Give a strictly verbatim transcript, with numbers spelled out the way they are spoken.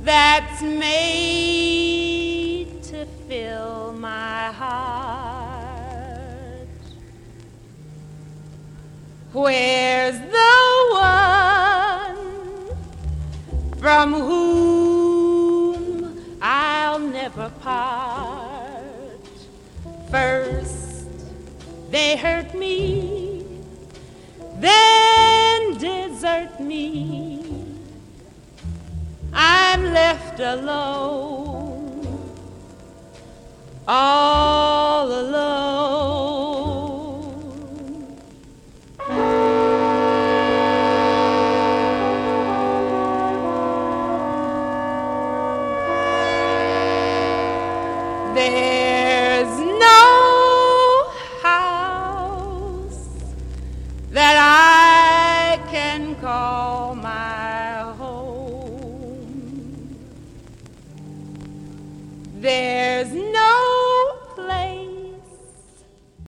that's made to fill my heart. Where's the one from whom I'll never part? First they hurt me, then desert me. I'm left alone, all alone. There's no house that I can call my home. There's no